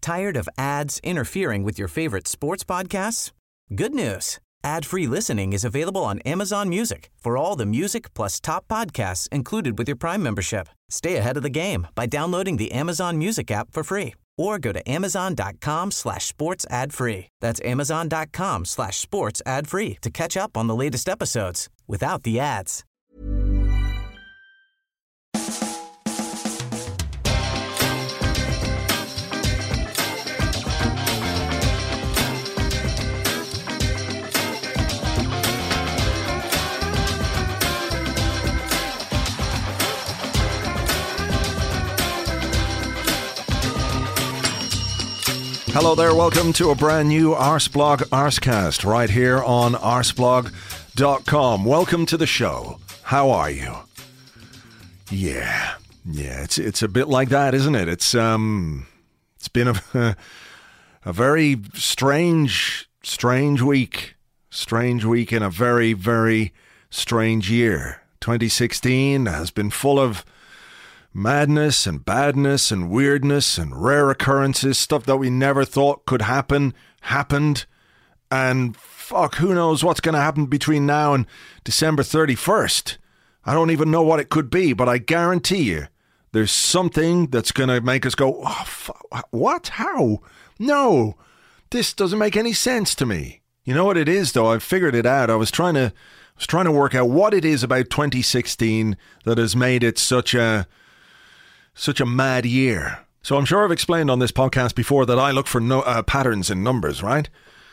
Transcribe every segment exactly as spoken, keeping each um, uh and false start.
Tired of ads interfering with your favorite sports podcasts? Good news. Ad-free listening is available on Amazon Music for all the music plus top podcasts included with your Prime membership. Stay ahead of the game by downloading the Amazon Music app for free or go to amazon.com slash sports ad free. That's amazon.com slash sports ad free to catch up on the latest episodes without the ads. Hello there, welcome to a brand new Arseblog Arsecast right here on arseblog dot com. Welcome to the show. How are you? Yeah, yeah, it's it's a bit like that, isn't it? It's um, it's been a a very strange, strange week, strange week in a very, very strange year. twenty sixteen has been full of madness and badness and weirdness and rare occurrences, stuff that we never thought could happen, happened, and fuck, who knows what's going to happen between now and December thirty-first. I don't even know what it could be, but I guarantee you there's something that's going to make us go, oh, fuck, what? How? No, this doesn't make any sense to me. You know what it is, though? I've figured it out. I was trying to, I was trying to work out what it is about twenty sixteen that has made it such a Such a mad year. So I'm sure I've explained on this podcast before that I look for no, uh, patterns in numbers, right?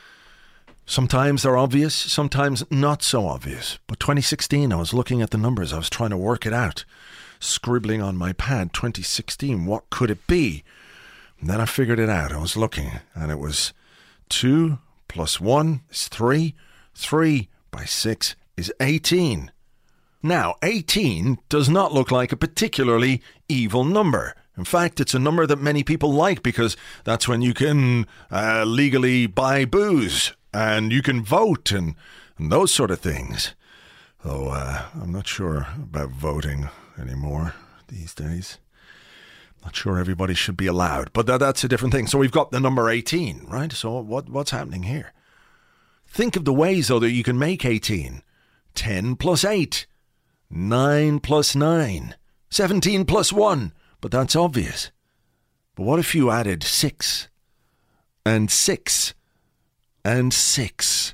Sometimes they're obvious, sometimes not so obvious. But twenty sixteen, I was looking at the numbers. I was trying to work it out. Scribbling on my pad, twenty sixteen, what could it be? And then I figured it out. I was looking, and it was two plus one is three. three by six is eighteen. Now, eighteen does not look like a particularly evil number. In fact, it's a number that many people like because that's when you can uh, legally buy booze and you can vote and, and those sort of things. Though uh, I'm not sure about voting anymore these days. Not sure everybody should be allowed, but that, that's a different thing. So we've got the number eighteen, right? So what what's happening here? Think of the ways, though, that you can make eighteen. ten plus eight. nine plus nine, seventeen plus one, but that's obvious. But what if you added six, and six, and six?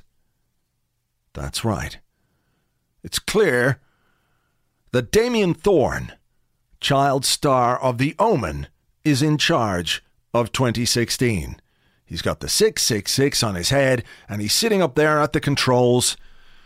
That's right. It's clear that Damien Thorne, child star of The Omen, is in charge of twenty sixteen. He's got the six six six on his head, and he's sitting up there at the controls,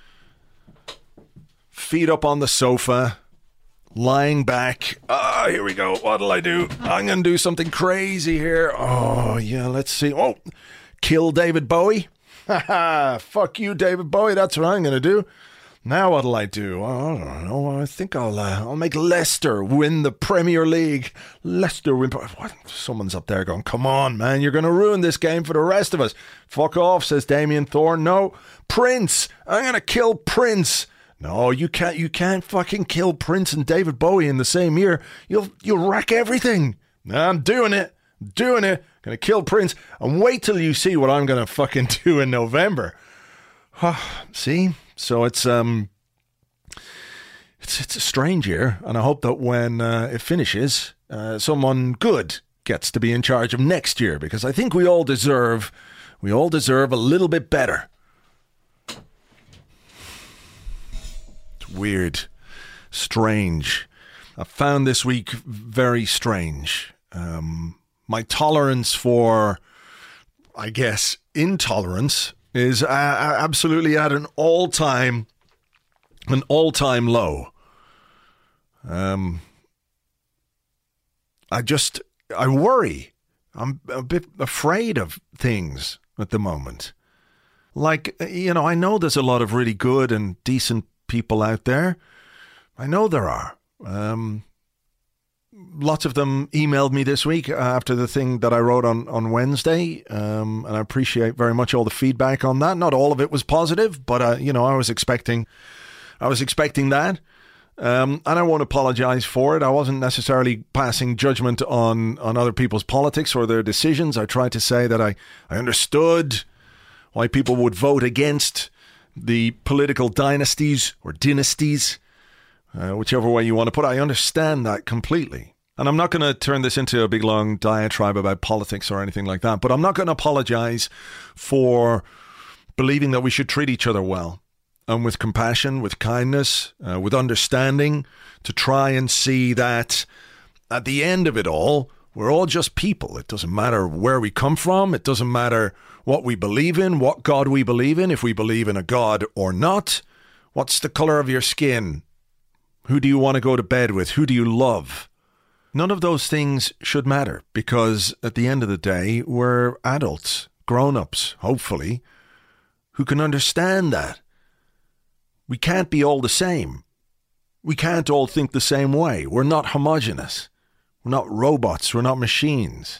feet up on the sofa, lying back. Ah, oh, here we go. What'll I do? I'm going to do something crazy here. Oh, yeah, let's see. Oh, kill David Bowie. Ha ha, fuck you, David Bowie. That's what I'm going to do. Now what'll I do? Oh, I don't know. I think I'll uh, I'll make Leicester win the Premier League. Leicester win. What? Someone's up there going, come on, man. You're going to ruin this game for the rest of us. Fuck off, says Damien Thorne. No. Prince. I'm going to kill Prince. No, you can't. You can't fucking kill Prince and David Bowie in the same year. You'll you'll wreck everything. I'm doing it. I'm doing it. Gonna kill Prince and wait till you see what I'm gonna fucking do in November. See, so it's um, it's it's a strange year, and I hope that when uh, it finishes, uh, someone good gets to be in charge of next year, because I think we all deserve we all deserve a little bit better. Weird, strange. I found this week very strange. Um, my tolerance for, I guess, intolerance is uh, absolutely at an all-time, an all-time low. Um, I just, I worry. I'm a bit afraid of things at the moment. Like, you know, I know there's a lot of really good and decent people out there. I know there are. Um, lots of them emailed me this week after the thing that I wrote on, on Wednesday, um, and I appreciate very much all the feedback on that. Not all of it was positive, but, uh, you know, I was expecting I was expecting that. Um, and I won't apologize for it. I wasn't necessarily passing judgment on, on other people's politics or their decisions. I tried to say that I, I understood why people would vote against the political dynasties or dynasties, uh, whichever way you want to put it. I understand that completely. And I'm not going to turn this into a big, long diatribe about politics or anything like that. But I'm not going to apologize for believing that we should treat each other well. And with compassion, with kindness, uh, with understanding, to try and see that at the end of it all, we're all just people. It doesn't matter where we come from. It doesn't matter what we believe in, what God we believe in, if we believe in a God or not. What's the color of your skin? Who do you want to go to bed with? Who do you love? None of those things should matter, because at the end of the day, we're adults, grown-ups, hopefully, who can understand that. We can't be all the same. We can't all think the same way. We're not homogenous. We're not robots. We're not machines.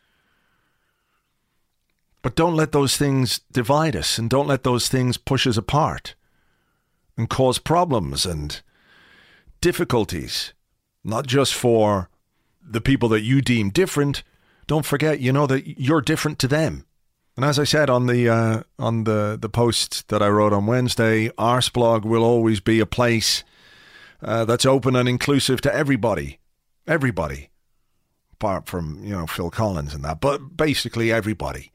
But don't let those things divide us, and don't let those things push us apart and cause problems and difficulties, not just for the people that you deem different. Don't forget, you know, that you're different to them. And as I said on the uh, on the, the post that I wrote on Wednesday, Arsblog will always be a place uh, that's open and inclusive to everybody. Everybody. Apart from, you know, Phil Collins and that. But basically everybody.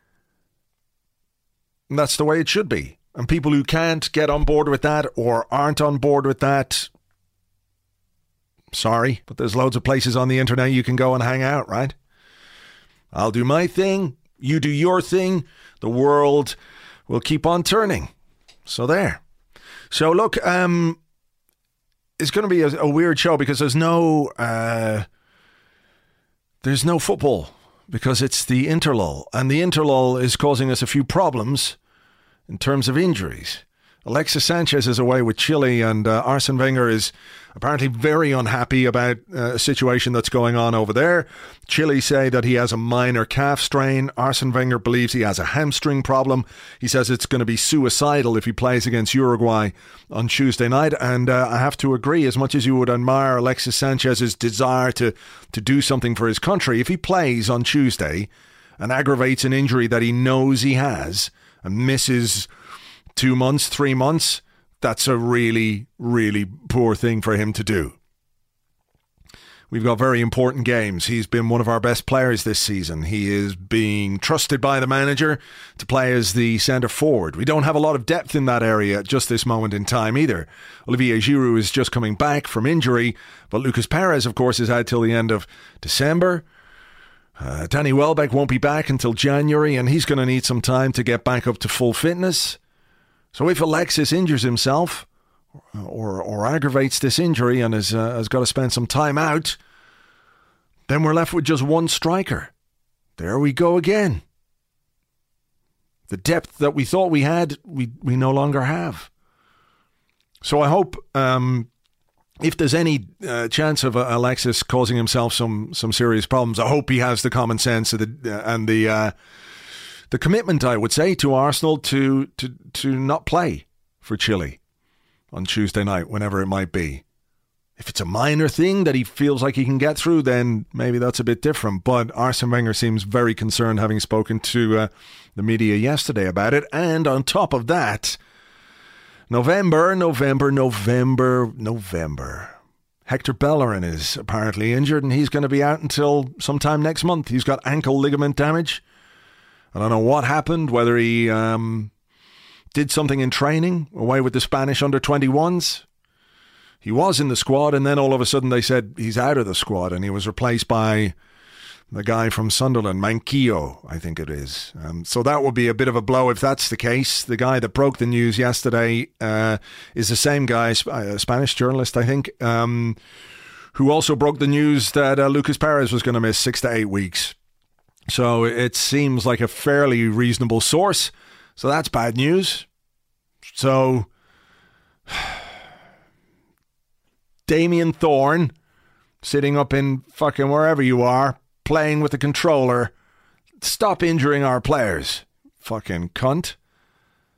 And that's the way it should be. And people who can't get on board with that or aren't on board with that, sorry, but there's loads of places on the internet you can go and hang out, right? I'll do my thing. You do your thing. The world will keep on turning. So there. So look, um, it's going to be a, a weird show because there's no, uh, there's no football because it's the interlull, and the interlull is causing us a few problems in terms of injuries. Alexis Sanchez is away with Chile, and uh, Arsene Wenger is apparently very unhappy about uh, a situation that's going on over there. Chile say that he has a minor calf strain. Arsene Wenger believes he has a hamstring problem. He says it's going to be suicidal if he plays against Uruguay on Tuesday night. And uh, I have to agree, as much as you would admire Alexis Sanchez's desire to, to do something for his country, if he plays on Tuesday and aggravates an injury that he knows he has and misses two months, three months, that's a really, really poor thing for him to do. We've got very important games. He's been one of our best players this season. He is being trusted by the manager to play as the centre forward. We don't have a lot of depth in that area at just this moment in time either. Olivier Giroud is just coming back from injury, but Lucas Perez, of course, is out till the end of December. Uh, Danny Welbeck won't be back until January, and he's going to need some time to get back up to full fitness. So if Alexis injures himself or or aggravates this injury and has, uh, has got to spend some time out, then we're left with just one striker. There we go again. The depth that we thought we had, we, we no longer have. So I hope um, if there's any uh, chance of uh, Alexis causing himself some some serious problems, I hope he has the common sense of the, uh, and the... Uh, The commitment, I would say, to Arsenal to, to to not play for Chile on Tuesday night, whenever it might be. If it's a minor thing that he feels like he can get through, then maybe that's a bit different. But Arsene Wenger seems very concerned, having spoken to uh, the media yesterday about it. And on top of that, November, November, November, November. Hector Bellerin is apparently injured, and he's going to be out until sometime next month. He's got ankle ligament damage. I don't know what happened, whether he um, did something in training away with the Spanish under twenty-ones. He was in the squad, and then all of a sudden they said he's out of the squad, and he was replaced by the guy from Sunderland, Manquillo, I think it is. Um, so that would be a bit of a blow if that's the case. The guy that broke the news yesterday uh, is the same guy, a Spanish journalist, I think, um, who also broke the news that uh, Lucas Perez was going to miss six to eight weeks. So it seems like a fairly reasonable source. So that's bad news. So Damien Thorne, sitting up in fucking wherever you are, playing with the controller. Stop injuring our players. Fucking cunt.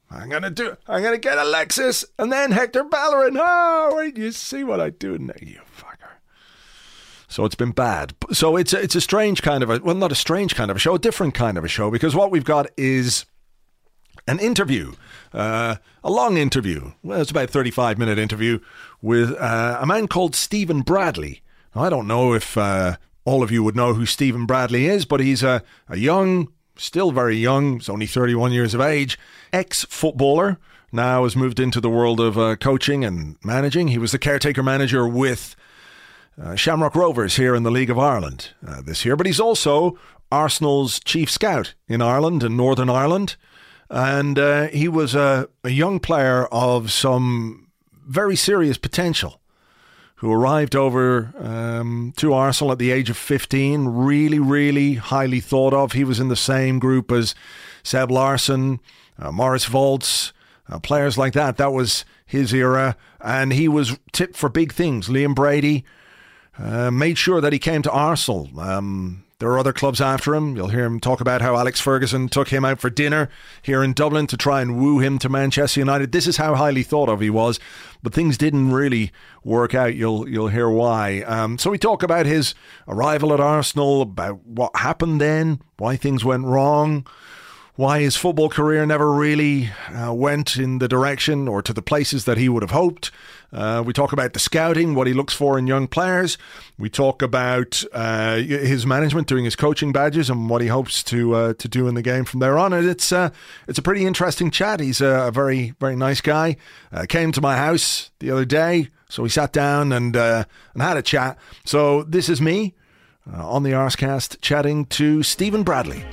I'm gonna do. I'm gonna get Alexis and then Hector Bellerin. Oh, wait, you see what I do now, you fucker. So it's been bad. So it's a, it's a strange kind of a well, not a strange kind of a show, a different kind of a show, because what we've got is an interview, uh, a long interview. Well, it's about a thirty-five minute interview with uh, a man called Stephen Bradley. Now, I don't know if uh, all of you would know who Stephen Bradley is, but he's a, a young. Still very young, he's only thirty-one years of age, ex-footballer, now has moved into the world of uh, coaching and managing. He was the caretaker manager with uh, Shamrock Rovers here in the League of Ireland uh, this year, but he's also Arsenal's chief scout in Ireland and Northern Ireland, and uh, he was a, a young player of some very serious potential, who arrived over um, to Arsenal at the age of fifteen, really, really highly thought of. He was in the same group as Seb Larsson, uh, Maurice Volz, uh, players like that. That was his era, and he was tipped for big things. Liam Brady uh, made sure that he came to Arsenal. Um, there are other clubs after him. You'll hear him talk about how Alex Ferguson took him out for dinner here in Dublin to try and woo him to Manchester United. This is how highly thought of he was, but things didn't really work out. You'll you'll hear why. Um, so we talk about his arrival at Arsenal, about what happened then, why things went wrong, why his football career never really uh, went in the direction or to the places that he would have hoped. Uh, we talk about the scouting, what he looks for in young players. We talk about uh, his management doing his coaching badges and what he hopes to uh, to do in the game from there on. And it's uh, it's a pretty interesting chat. He's a very, very nice guy. Uh, came to my house the other day, so we sat down and uh, and had a chat. So this is me uh, on the Arscast chatting to Stephen Bradley.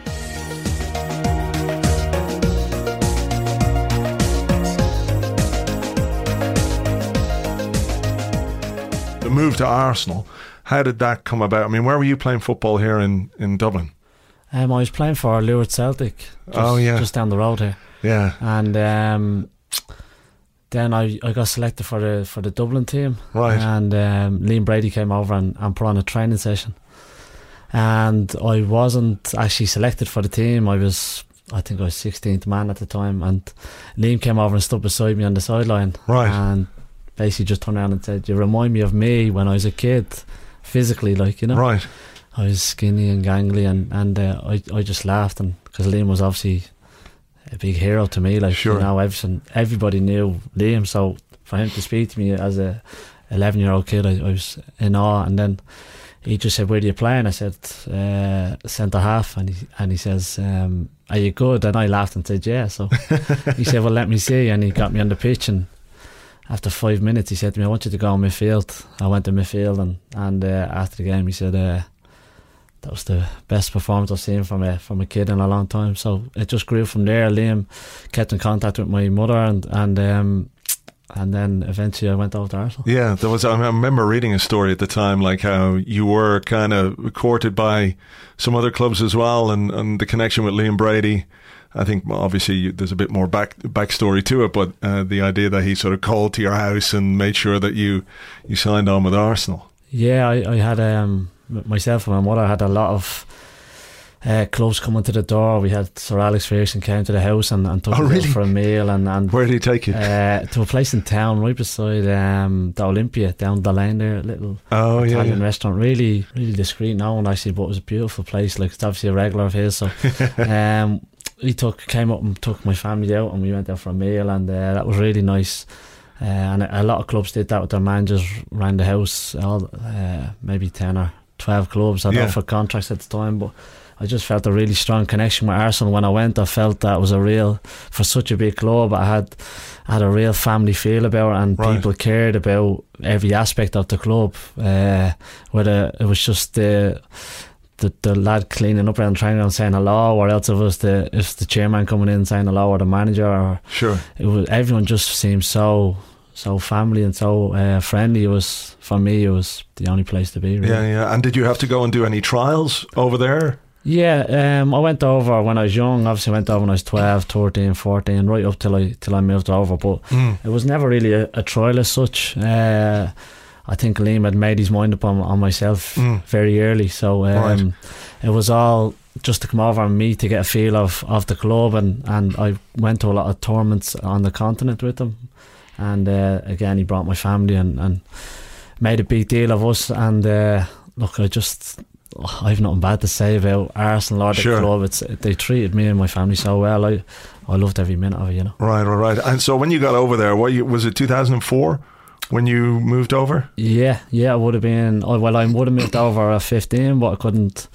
Move to Arsenal, how did that come about? I mean, where were you playing football here in, in Dublin? Um, I was playing for Lourdes Celtic, just, oh yeah, just down the road here. Yeah, and um, then I, I got selected for the for the Dublin team, right? And um, Liam Brady came over and, and put on a training session, and I wasn't actually selected for the team. I was, I think I was sixteenth man at the time, and Liam came over and stood beside me on the sideline, right? And basically just turned around and said, "You remind me of me when I was a kid, physically, like, you know." Right. I was skinny and gangly, and, and uh, I, I just laughed, and because Liam was obviously a big hero to me, like, sure. You know, everything, everybody knew Liam, so for him to speak to me as a eleven year old kid, I, I was in awe. And then he just said, "Where do you play?" And I said, uh, centre half, and he and he says, um, "Are you good?" And I laughed and said, "Yeah." So he said, "Well, let me see," and he got me on the pitch, and after five minutes he said to me, "I want you to go on midfield." I went to midfield, and, and uh, after the game he said, uh, that was the best performance I've seen from a from a kid in a long time. So it just grew from there. Liam kept in contact with my mother, and and um, and then eventually I went over to Arsenal. Yeah, there was. I remember reading a story at the time, like how you were kind of courted by some other clubs as well, and, and the connection with Liam Brady. I think obviously you, there's a bit more back backstory to it, but uh, the idea that he sort of called to your house and made sure that you you signed on with Arsenal. Yeah, I, I had um, myself and my mother had a lot of uh, clubs coming to the door. We had Sir Alex Ferguson came to the house and, and took oh, us really? out for a meal. And, and where did he take you? Uh, to a place in town right beside um, the Olympia, down the lane there, a little oh, Italian yeah, yeah. restaurant. Really, really discreet. No one actually, but it was a beautiful place. Like, it's obviously a regular of his. So. um, He took came up and took my family out, and we went out for a meal, and uh, that was really nice. Uh, and a, a lot of clubs did that with their managers around the house. All uh, maybe ten or twelve clubs had yeah. offered contracts at the time, but I just felt a really strong connection with Arsenal when I went. I felt that it was a real, for such a big club, I had I had a real family feel about it, and right. people cared about every aspect of the club. Uh, whether it was just the. The, the lad cleaning up around training and saying hello, or else it was the if the chairman coming in saying hello, or the manager, or sure, it was everyone just seemed so so family and so uh, friendly. It was, for me, it was the only place to be, really. Yeah, yeah. And did you have to go and do any trials over there? Yeah, um, I went over when I was young. Obviously I went over when I was twelve, thirteen, fourteen, right up till I till I moved over, but mm. it was never really a, a trial as such. uh, I think Liam had made his mind up on, on myself mm. very early, so um, right. it was all just to come over and meet, to get a feel of, of the club, and, and I went to a lot of tournaments on the continent with him, and uh, again he brought my family and, and made a big deal of us, and uh, look, I just I've nothing bad to say about Arsenal or the sure. club. It's they treated me and my family so well. I I loved every minute of it, you know. Right, right, right. And so when you got over there, what you, was it two thousand four when you moved over? Yeah, yeah, I would have been. Oh, well, I would have moved over at fifteen, but I couldn't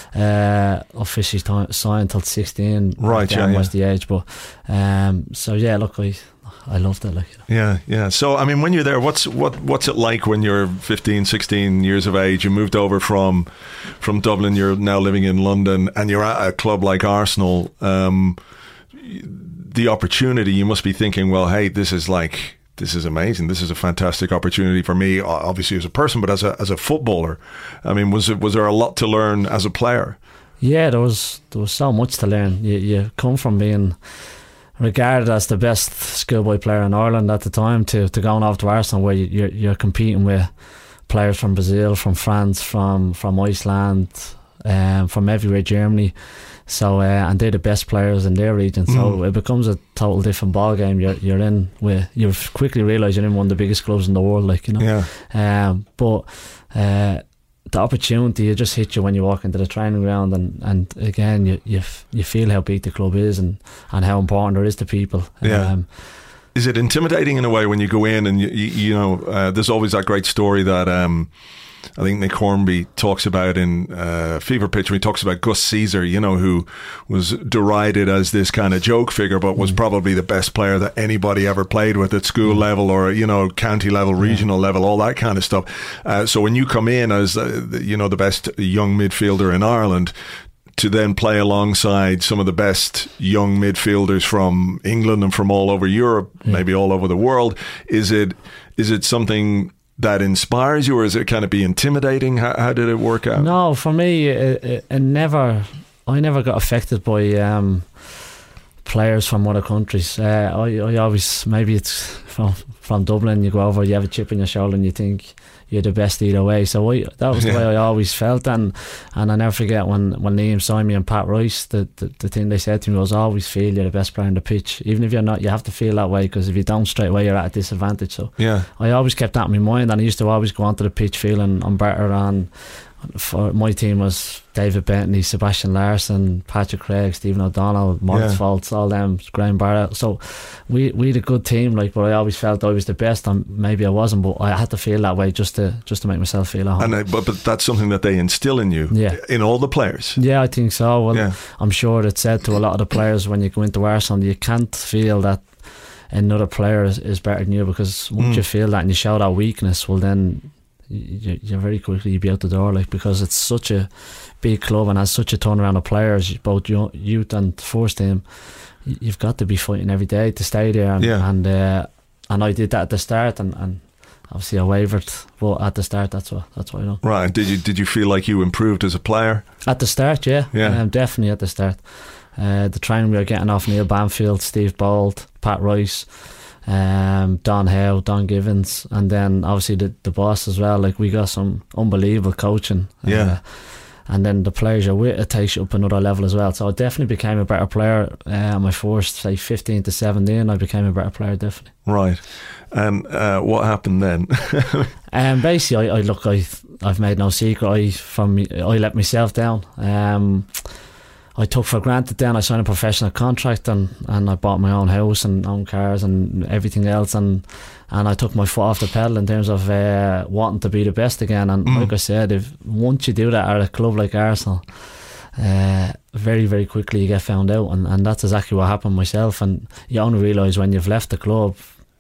uh, officially t- sign until sixteen. Right, yeah, yeah. was the age, but um, so yeah, look, I I loved it. Like, you know. Yeah, yeah. So I mean, when you're there, what's what what's it like when you're fifteen, sixteen years of age? You moved over from from Dublin. You're now living in London, and you're at a club like Arsenal. Um, the opportunity, you must be thinking, well, hey, this is like. This is amazing. This is a fantastic opportunity for me, obviously as a person, but as a as a footballer. I mean, was it was there a lot to learn as a player? Yeah, there was there was so much to learn. You you come from being regarded as the best schoolboy player in Ireland at the time to, to going off to Arsenal, where you, you're you're competing with players from Brazil, from France, from from Iceland, um, from everywhere, Germany. So uh, and they're the best players in their region. So mm. it becomes a total different ball game. You're you're in with you quickly realise you're in one of the biggest clubs in the world. Like, you know. Yeah. Um. But uh, the opportunity, it just hits you when you walk into the training ground, and, and again you you f- you feel how big the club is and, and how important it is to people. Yeah. Um, is it intimidating in a way when you go in and you you, you know uh, there's always that great story that um. I think Nick Hornby talks about in uh, Fever Pitch when he talks about Gus Caesar, you know, who was derided as this kind of joke figure, but was probably the best player that anybody ever played with at school level or, you know, county level, regional yeah. level, all that kind of stuff. Uh, so when you come in as, uh, you know, the best young midfielder in Ireland, to then play alongside some of the best young midfielders from England and from all over Europe, yeah. maybe all over the world, is it is it something that inspires you, or is it kind of be intimidating? How, how did it work out? No, for me, it, it, it never. I never got affected by um, players from other countries. Uh, I, I always, maybe it's from from Dublin. You go over, you have a chip on your shoulder, and you think you're the best either way. So I, that was the yeah. way I always felt, and and I never forget when when Liam signed me and Pat Rice, the, the the thing they said to me was, always feel you're the best player on the pitch, even if you're not. You have to feel that way, because if you don't straight away, you're at a disadvantage. So yeah, I always kept that in my mind, and I used to always go onto the pitch feeling I'm better. And for my team was David Bentley, Sebastian Larsson, Patrick Craig, Stephen O'Donnell, Moritz yeah. Foltz, all them, Graham Barrett. So we we had a good team, like, but I always felt I was the best, and maybe I wasn't, but I had to feel that way just to just to make myself feel at home. And I, but but that's something that they instill in you, yeah. in all the players. Yeah, I think so. Well, yeah. I'm sure it's said to a lot of the players when you go into Arsenal, you can't feel that another player is, is better than you, because once mm. you feel that and you show that weakness, well then you, you're very quickly you'll be out the door, like, because it's such a big club and has such a turnaround of players, both youth and first team. You've got to be fighting every day to stay there, and yeah. and, uh, and I did that at the start, and, and obviously I wavered, but at the start that's what that's what I know. Right. Did you did you feel like you improved as a player at the start? Yeah, yeah, um, definitely at the start. Uh, the training we were getting off Neil Banfield, Steve Bold, Pat Rice, um, Don Howe, Don Givens, and then obviously the, the boss as well. Like, we got some unbelievable coaching. Yeah. Uh, and then the players you're with, it takes you up another level as well. So I definitely became a better player. Uh, my first, say, fifteen to seventeen, I became a better player, definitely. Right. And uh, what happened then? um, basically, I, I look, I, I've made no secret. I from I let myself down. Um, I took for granted then I signed a professional contract, and, and I bought my own house and own cars and everything else, and and I took my foot off the pedal in terms of uh, wanting to be the best again. And mm. like I said, if once you do that at a club like Arsenal, uh, very very quickly you get found out, and, and that's exactly what happened myself. And you only realise when you've left the club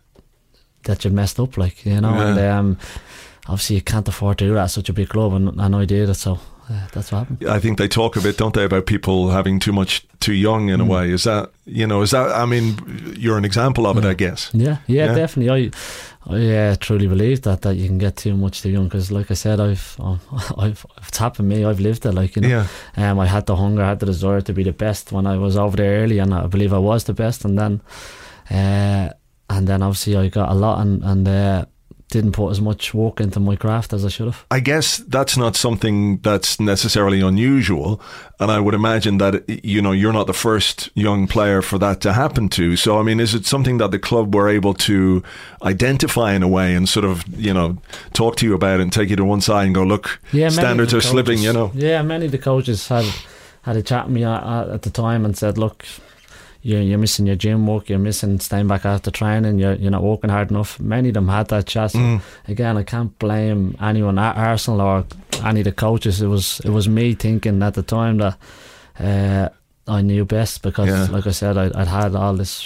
that you've messed up, like, you know. Yeah. And um, obviously you can't afford to do that at such a big club, and, and I did it, so Uh, that's what happened. I think they talk a bit, don't they, about people having too much too young in mm. a way. Is that, you know, is that, I mean, you're an example of it, yeah. I guess. Yeah, yeah, yeah. definitely. I I uh, truly believe that, that you can get too much too young, because like I said, I've, um, I've it's happened to me, I've lived it, like, you know. Yeah. Um, I had the hunger, I had the desire to be the best when I was over there early, and I believe I was the best, and then uh, and then obviously I got a lot, and, and uh, didn't put as much work into my craft as I should have. I guess that's not something that's necessarily unusual, and I would imagine that, you know, you're not the first young player for that to happen to. So, I mean, is it something that the club were able to identify in a way and sort of, you know, talk to you about it and take you to one side and go, look, yeah, standards are coaches, slipping, you know? Yeah, many of the coaches had had a chat with me at, at the time and said, look, You're, you're missing your gym work, you're missing staying back after training, you're, you're not working hard enough. Many of them had that chat. So mm. Again, I can't blame anyone at Arsenal or any of the coaches. It was it was me thinking at the time that uh, I knew best because, yeah. like I said, I, I'd had all this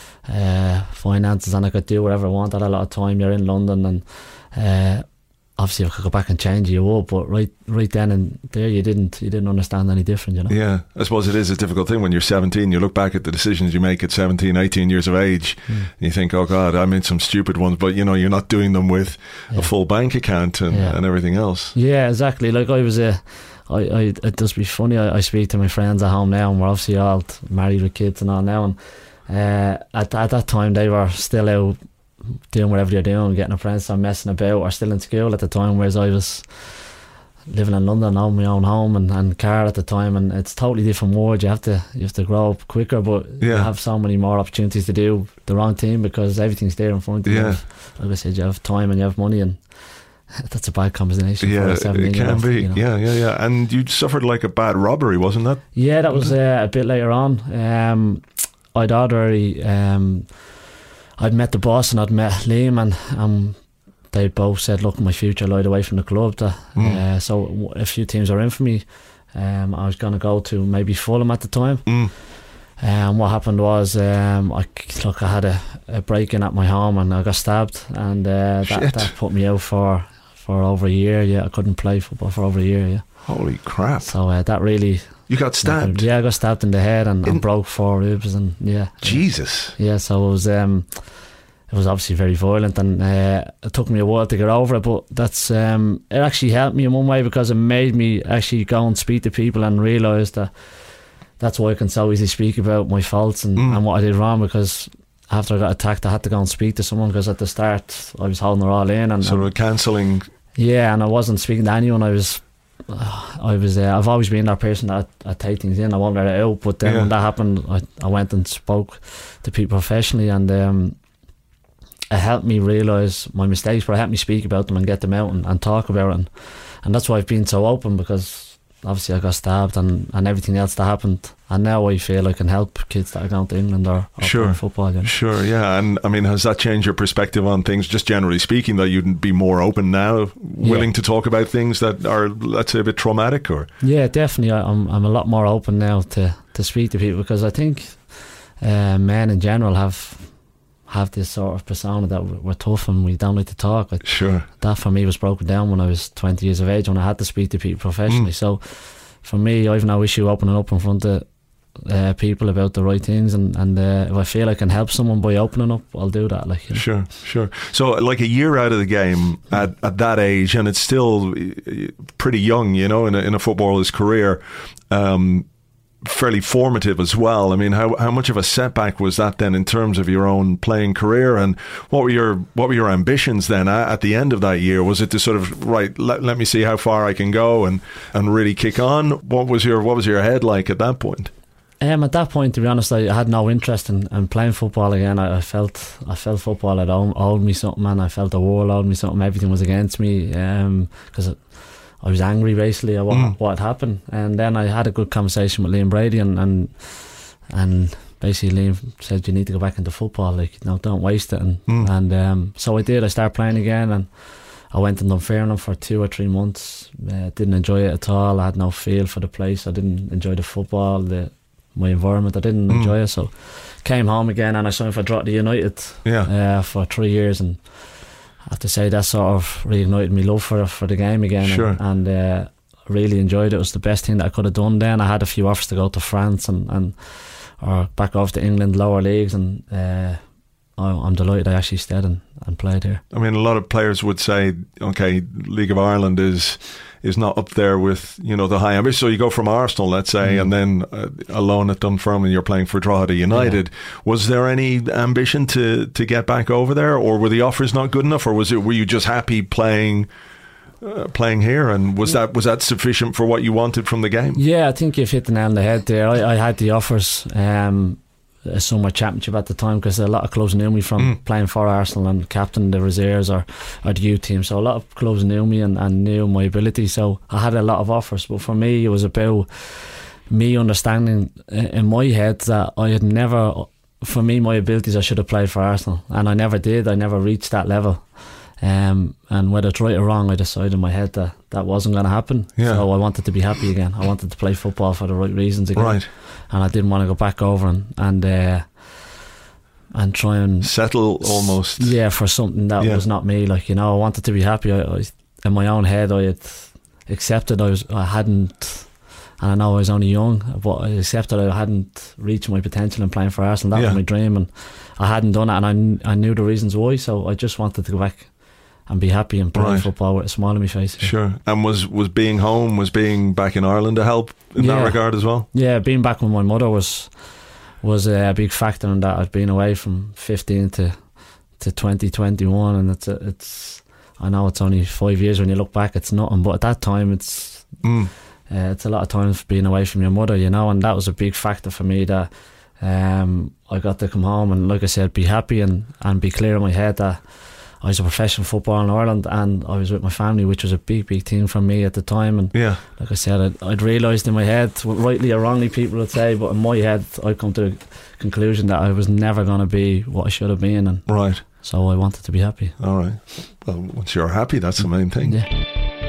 uh, finances and I could do whatever I wanted. A lot of time. You're in London and uh, obviously if I could go back and change, you would, but right right then and there you didn't you didn't understand any different, you know. Yeah, I suppose it is a difficult thing when you're seventeen. You look back at the decisions you make at seventeen, eighteen years of age, mm. and you think, oh God, I made some stupid ones, but you know, you're not doing them with yeah. a full bank account and, yeah. and everything else. Yeah, exactly. Like I was a I, I, it does be funny, I, I speak to my friends at home now and we're obviously all married with kids and all now, and uh, at, at that time they were still out doing whatever you're doing, getting a friend, start messing about, or still in school at the time, whereas I was living in London, own my own home and, and car at the time, and it's totally different world. You have to you have to grow up quicker, but yeah. you have so many more opportunities to do the wrong thing because everything's there in front of you. Yeah. Like I said, you have time and you have money, and that's a bad combination. Yeah, for it can have, be. You know. Yeah, yeah, yeah. And you suffered like a bad robbery, wasn't that? Yeah, that was uh, a bit later on. Um, I'd already. Um, I'd met the boss and I'd met Liam, and um, they both said, look, my future lied away from the club. That, mm. uh, so a few teams were in for me. Um, I was going to go to maybe Fulham at the time. Mm. And um, what happened was, um, I look, I had a, a break-in at my home and I got stabbed, and uh, that, that put me out for, for over a year. Yeah, I couldn't play football for over a year. Yeah. Holy crap! So uh, that really. You got stabbed? Yeah, I got stabbed in the head and, and broke four ribs, and yeah. Jesus. Yeah, so it was um, it was obviously very violent, and uh, it took me a while to get over it, but that's um, it actually helped me in one way because it made me actually go and speak to people and realise that that's why I can so easily speak about my faults and, mm. and what I did wrong, because after I got attacked I had to go and speak to someone, because at the start I was holding it all in. And sort of cancelling. Yeah, and I wasn't speaking to anyone. I was I was uh, I've always been that person that I take things in, I won't let it out, but then yeah. when that happened I, I went and spoke to people professionally, and um, it helped me realise my mistakes, but it helped me speak about them and get them out and, and talk about it, and, and that's why I've been so open, because obviously I got stabbed and, and everything else that happened, and now I feel I can help kids that are going to England or, or sure. playing football. You know? Sure, yeah. And I mean, has that changed your perspective on things, just generally speaking, that you'd be more open now, willing yeah. to talk about things that are, let's say, a bit traumatic? Or yeah, definitely. I, I'm I'm a lot more open now to, to speak to people, because I think uh, men in general have have this sort of persona that we're tough and we don't like to talk. Like, sure. That for me was broken down when I was twenty years of age, when I had to speak to people professionally. Mm. So for me, I've no issue opening up in front of uh, people about the right things, and, and uh, if I feel I can help someone by opening up, I'll do that. Like, you know. Sure, sure. So like a year out of the game at, at that age, and it's still pretty young, you know, in a, in a footballer's career, um, fairly formative as well. I mean, how how much of a setback was that then in terms of your own playing career, and what were your what were your ambitions then at, at the end of that year? Was it to sort of right, let, let me see how far I can go and and really kick on? What was your what was your head like at that point? Um, at that point, to be honest, I had no interest in, in playing football again. I, I felt I felt football had owed, owed me something, and I felt the world owed me something. Everything was against me, because um, I was angry basically at what, mm. what had happened. And then I had a good conversation with Liam Brady, and and, and basically Liam said, you need to go back into football, like, no, don't waste it. And, mm. and um, so I did. I started playing again, and I went in Dunfermline for two or three months. Uh, didn't enjoy it at all. I had no feel for the place. I didn't enjoy the football, the my environment. I didn't mm. enjoy it. So came home again, and I signed for Drogheda United yeah. uh, for three years, and I have to say that sort of reignited me love for for the game again. Sure. And, and uh, really enjoyed it. It was the best thing that I could have done then. I had a few offers to go to France and, and or back off to England, lower leagues, and uh, oh, I'm delighted I actually stayed and, and played here. I mean, a lot of players would say, okay, League of Ireland is is not up there with, you know, the high ambition. So you go from Arsenal, let's say, mm. and then uh, a loan at Dunfermline, you're playing for Drogheda United. Yeah. Was there any ambition to, to get back over there, or were the offers not good enough, or was it were you just happy playing uh, playing here, and was that was that sufficient for what you wanted from the game? Yeah, I think you've hit the nail on the head there. I, I had the offers. Um, a summer championship at the time, because a lot of clubs knew me from mm. playing for Arsenal and captain the reserves or, or the youth team, so a lot of clubs knew me and, and knew my ability, so I had a lot of offers. But for me, it was about me understanding in my head that I had never, for me, my abilities, I should have played for Arsenal, and I never did. I never reached that level. Um, and whether it's right or wrong, I decided in my head that that wasn't going to happen. Yeah. So I wanted to be happy again. I wanted to play football for the right reasons again. Right. And I didn't want to go back over and and, uh, and try and settle almost. Yeah, for something that yeah. was not me. Like, you know, I wanted to be happy. I, I, in my own head, I had accepted I was I hadn't, and I know I was only young, but I accepted I hadn't reached my potential in playing for Arsenal. That yeah. was my dream, and I hadn't done it, and I I knew the reasons why. So I just wanted to go back and be happy and play right. football with a smile on my face. Sure. And was, was being home, was being back in Ireland a help in yeah. that regard as well? Yeah, being back with my mother was was a big factor in that. I've been away from fifteen to to twenty twenty-one, and it's a, it's I know it's only five years when you look back, it's nothing, but at that time it's mm. uh, it's a lot of time for being away from your mother, you know, and that was a big factor for me, that um, I got to come home and, like I said, be happy and, and be clear in my head that I was a professional footballer in Ireland, and I was with my family, which was a big, big thing for me at the time. And yeah. like I said, I'd, I'd realised in my head, rightly or wrongly people would say, but in my head I'd come to the conclusion that I was never going to be what I should have been. And right. so I wanted to be happy. All right. Well, once you're happy, that's the main thing. Yeah.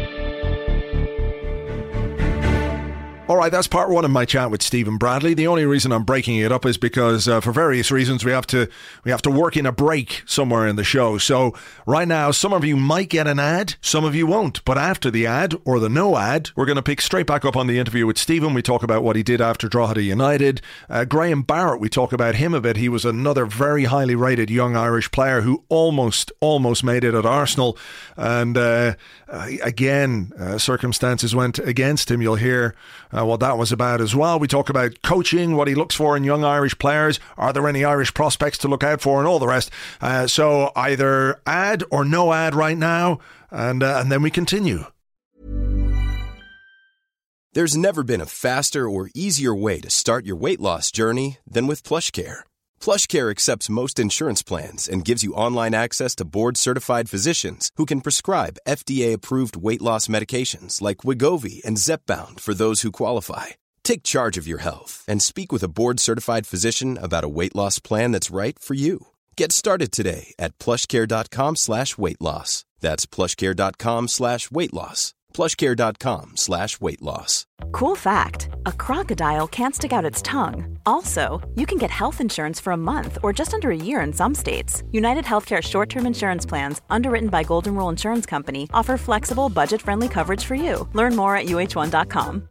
All right, that's part one of my chat with Stephen Bradley. The only reason I'm breaking it up is because uh, for various reasons we have to we have to work in a break somewhere in the show. So right now, some of you might get an ad, some of you won't. But after the ad, or the no ad, we're going to pick straight back up on the interview with Stephen. We talk about what he did after Drogheda United. Uh, Graham Barrett, we talk about him a bit. He was another very highly rated young Irish player who almost, almost made it at Arsenal. And uh, again, uh, circumstances went against him. You'll hear Uh, what that was about as well. We talk about coaching, what he looks for in young Irish players. Are there any Irish prospects to look out for, and all the rest. Uh, so either ad or no ad right now, and uh, and then we continue. There's never been a faster or easier way to start your weight loss journey than with PlushCare. PlushCare accepts most insurance plans and gives you online access to board-certified physicians who can prescribe F D A-approved weight loss medications like Wegovy and Zepbound for those who qualify. Take charge of your health and speak with a board-certified physician about a weight loss plan that's right for you. Get started today at plushcare.com slash weight loss. That's plushcare.com slash weight loss. plushcare.com slash weight loss. Cool fact, a crocodile can't stick out its tongue. Also, you can get health insurance for a month or just under a year in some states. United Healthcare short-term insurance plans, underwritten by Golden Rule Insurance Company, offer flexible, budget-friendly coverage for you. Learn more at U H one dot com.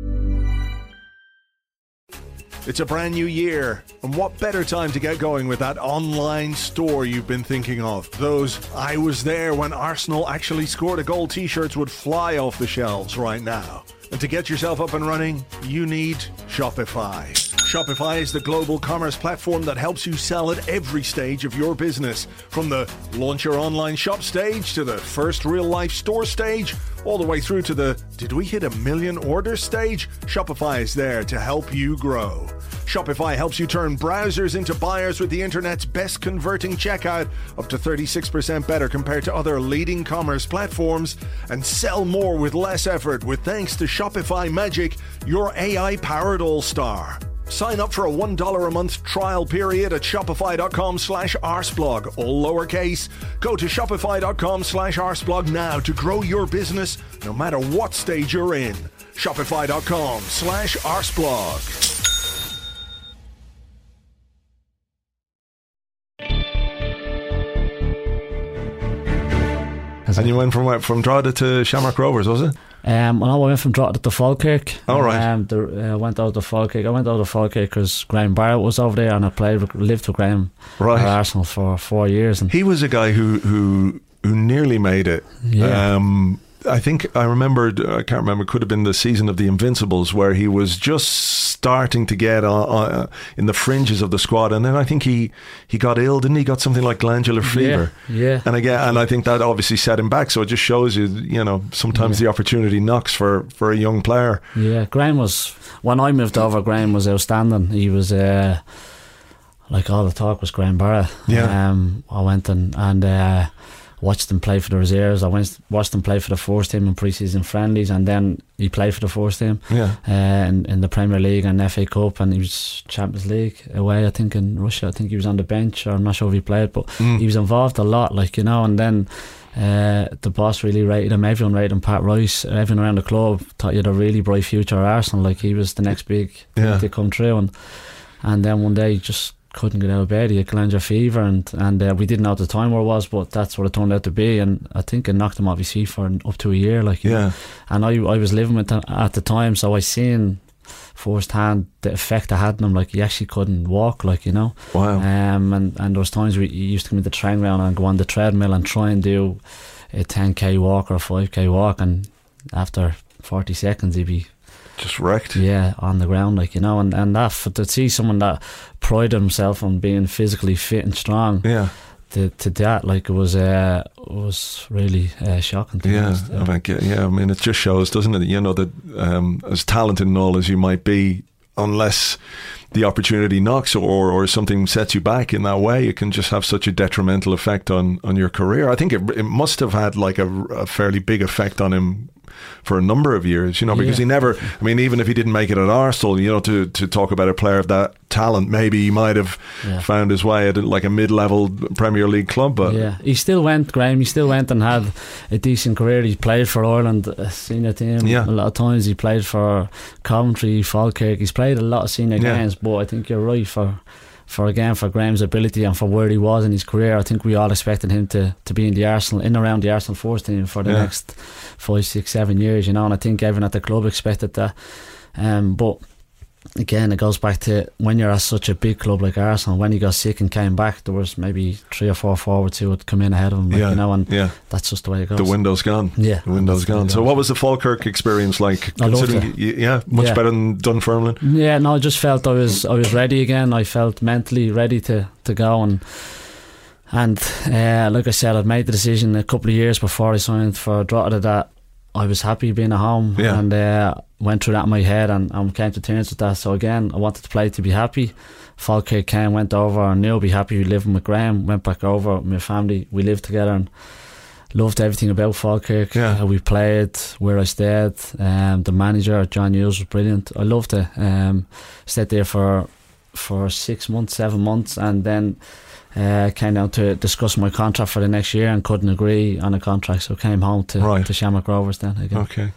It's a brand new year, and what better time to get going with that online store you've been thinking of? Those I was there when Arsenal actually scored a goal t-shirts would fly off the shelves right now. And to get yourself up and running, you need Shopify. Shopify is the global commerce platform that helps you sell at every stage of your business. From the launch your online shop stage to the first real-life store stage, all the way through to the did we hit a million orders stage? Shopify is there to help you grow. Shopify helps you turn browsers into buyers with the internet's best converting checkout, up to thirty-six percent better compared to other leading commerce platforms, and sell more with less effort with thanks to Shopify Magic, your A I-powered all-star. Sign up for a one dollar a month trial period at shopify.com slash arseblog, all lowercase. Go to shopify.com slash arseblog now to grow your business no matter what stage you're in. Shopify.com slash arseblog. As was And it? you went from from Drogheda to Shamrock Rovers, was it? Um, well, I went from Drogheda to Falkirk. Oh, right. Um, the, uh, went out to Falkirk. I went out to Falkirk because Graham Barrett was over there, and I played, with, lived with Graham Right. at Arsenal for four years. And He was a guy who who who nearly made it. Yeah. Um, I think I remembered, I can't remember, it could have been the season of the Invincibles where he was just starting to get on, uh, in the fringes of the squad, and then I think he, he got ill, didn't he? Got something like glandular fever. Yeah, yeah. And again, and I think that obviously set him back, so it just shows you, you know, sometimes Yeah. the opportunity knocks for, for a young player. Yeah, Graham was, when I moved over, Graham was outstanding. He was, uh, like all the talk was Graham Barrett. Yeah. Um, I went and, and uh, watched him play for the reserves. I went watched him play for the first team in pre-season friendlies, and then he played for the first team Yeah. uh, in, in the Premier League and F A Cup, and he was Champions League away, I think, in Russia. I think he was on the bench, or I'm not sure if he played, but Mm. he was involved a lot, like, you know. And then uh, the boss really rated him, everyone rated him. Pat Rice, everyone around the club thought he had a really bright future at Arsenal, like he was the next big Yeah. thing to come through. And and then one day he just couldn't get out of bed. He had glandular fever, and and uh, we didn't know at the time where it was, but that's what it turned out to be. And I think it knocked him off his feet for an- up to a year, like. Yeah. And I I was living with him at the time, so I seen firsthand the effect it had on him. Like, he actually couldn't walk, like, you know. Wow. Um, and and there was times we he used to come into the training ground and go on the treadmill and try and do a ten k walk or a five k walk, and after forty seconds he'd be Just wrecked. yeah on the ground, like, you know. And and that, for, to see someone that prided himself on being physically fit and strong, Yeah. to to that, like, it was uh, it was really uh, shocking to be Yeah, honest. I think, yeah, I mean, it just shows, doesn't it? You know, that um, as talented and all as you might be, unless the opportunity knocks or or something sets you back in that way, it can just have such a detrimental effect on, on your career. I think it, it must have had like a, a fairly big effect on him for a number of years, you know, because Yeah. he never, I mean, even if he didn't make it at Arsenal, you know, to, to talk about a player of that talent, maybe he might have Yeah. found his way at like a mid-level Premier League club. But Yeah, he still went, Graham. He still went and had a decent career. He played for Ireland, a senior team. Yeah. A lot of times he played for Coventry, Falkirk. He's played a lot of senior Yeah. games. But I think you're right, for for again for Graham's ability and for where he was in his career. I think we all expected him to, to be in the Arsenal, in around the Arsenal first team for the Yeah. next five, six, seven years. You know, and I think everyone at the club expected that. Um, but again, it goes back to when you're at such a big club like Arsenal. When he got sick and came back, there was maybe three or four forwards who would come in ahead of him, like, yeah, you know, and yeah. that's just the way it goes. The window's gone. Yeah, The window's that's the way gone. it So goes. what was the Falkirk experience like? I loved Considering, it. y- yeah, much Yeah. better than Dunfermline. Yeah, no, I just felt I was I was ready again. I felt mentally ready to, to go, and and uh, like I said, I'd made the decision a couple of years before I signed for Drogheda that I was happy being at home, Yeah. and uh, went through that in my head and, and came to terms with that. So again, I wanted to play to be happy. Falkirk came, went over, and knew I'd be happy living with Graham. Went back over with my family. We lived together and loved everything about Falkirk. Yeah. How we played, where I stayed. Um, the manager, John Hughes, was brilliant. I loved it. Um, stayed there for for six months, seven months, and then uh, came down to discuss my contract for the next year and couldn't agree on a contract, so came home to, Right. to Shamrock Rovers then again. Okay.